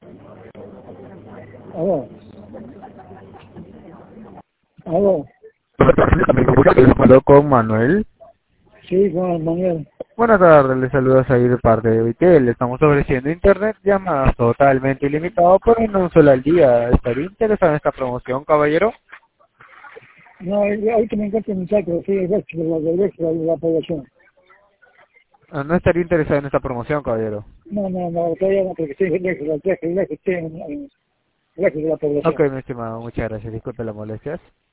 Aló, aló, Habló con Manuel. sí, Juan Manuel. Buenas tardes, le saludas ahí de parte de Vitel. Le estamos ofreciendo internet llamadas totalmente ilimitado por un uso al día. ¿Estaría interesado en esta promoción, caballero? No, ahorita me encuentro en mi saco, soy el resto del resto de la población. No estaría interesado en esta promoción, caballero. No, todavía no, porque estoy lejos, estoy lejos de la Ok, población. mi estimado, muchas gracias. Disculpe las molestias.